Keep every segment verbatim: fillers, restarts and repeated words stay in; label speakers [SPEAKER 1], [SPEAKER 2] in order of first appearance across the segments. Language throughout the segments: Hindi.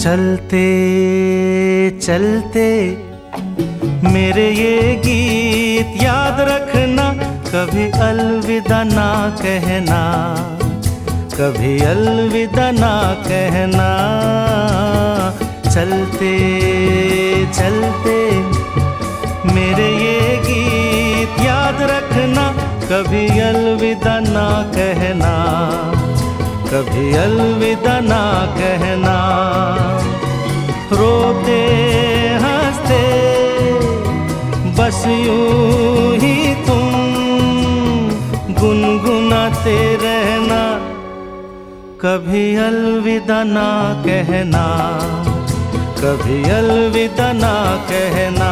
[SPEAKER 1] चलते चलते मेरे ये गीत याद रखना, कभी अलविदा ना कहना, कभी अलविदा ना कहना। चलते चलते मेरे ये गीत याद रखना, कभी अलविदा ना कहना, कभी अलविदा ना कहना। रोते हंसते बस यूं ही तुम गुनगुनाते रहना, कभी अलविदा ना कहना, कभी अलविदा ना कहना।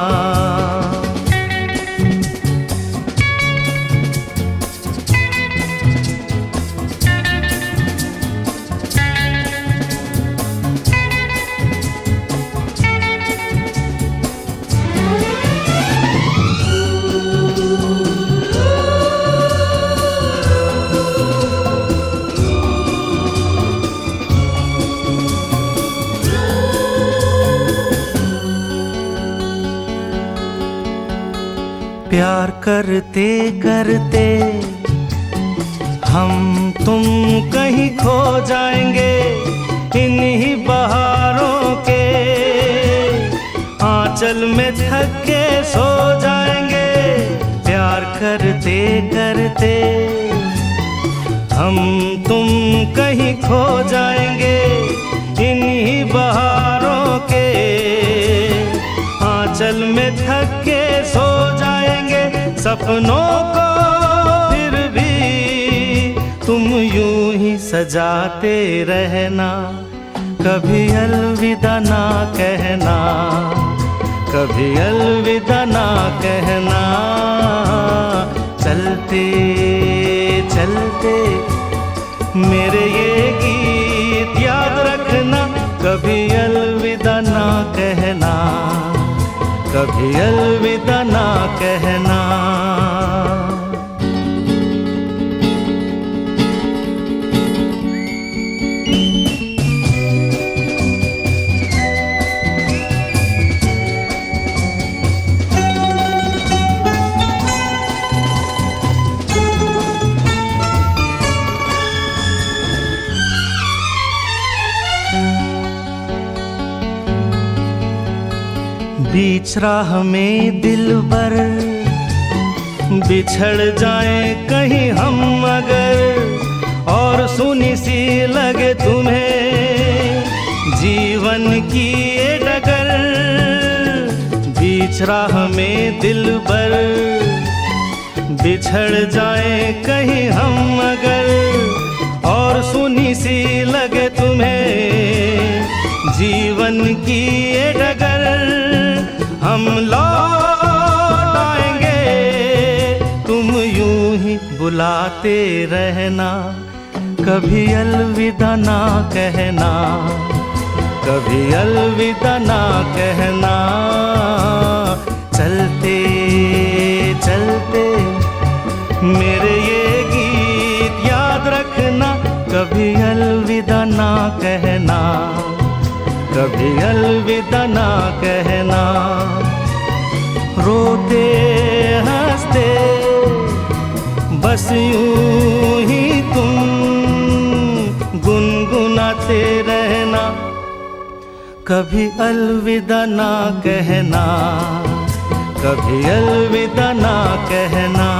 [SPEAKER 1] प्यार करते करते हम तुम कहीं खो जाएंगे, इन्हीं बहारों के आंचल में थक के सो जाएंगे। प्यार करते करते हम तुम कहीं खो जाएंगे, इन्हीं बहारों के आंचल में थक के सो जाएंगे। सपनों को फिर भी तुम यूं ही सजाते रहना, कभी अलविदा ना कहना, कभी अलविदा ना कहना। चलते चलते मेरे ये गीत याद रखना, कभी अलविदा ना कहना, कभी अलविदा ना कहना। बीच राह में दिलबर बिछड़ जाए कहीं हम अगर, और सुनी सी लगे तुम्हें जीवन की ये डगर। बीच राह में दिलबर बिछड़ जाए कहीं हम अगर, और सुनी सी लगे तुम्हें जीवन की ये डगर। हम लौट आएंगे तुम यूं ही बुलाते रहना, कभी अलविदा ना कहना, कभी अलविदा ना कहना। चलते चलते मेरे ये गीत याद रखना, कभी अलविदा ना कहना, कभी अलविदा ना कहना। रोते हंसते बस यूं ही तुम गुनगुनाते रहना, कभी अलविदा ना कहना, कभी अलविदा ना कहना।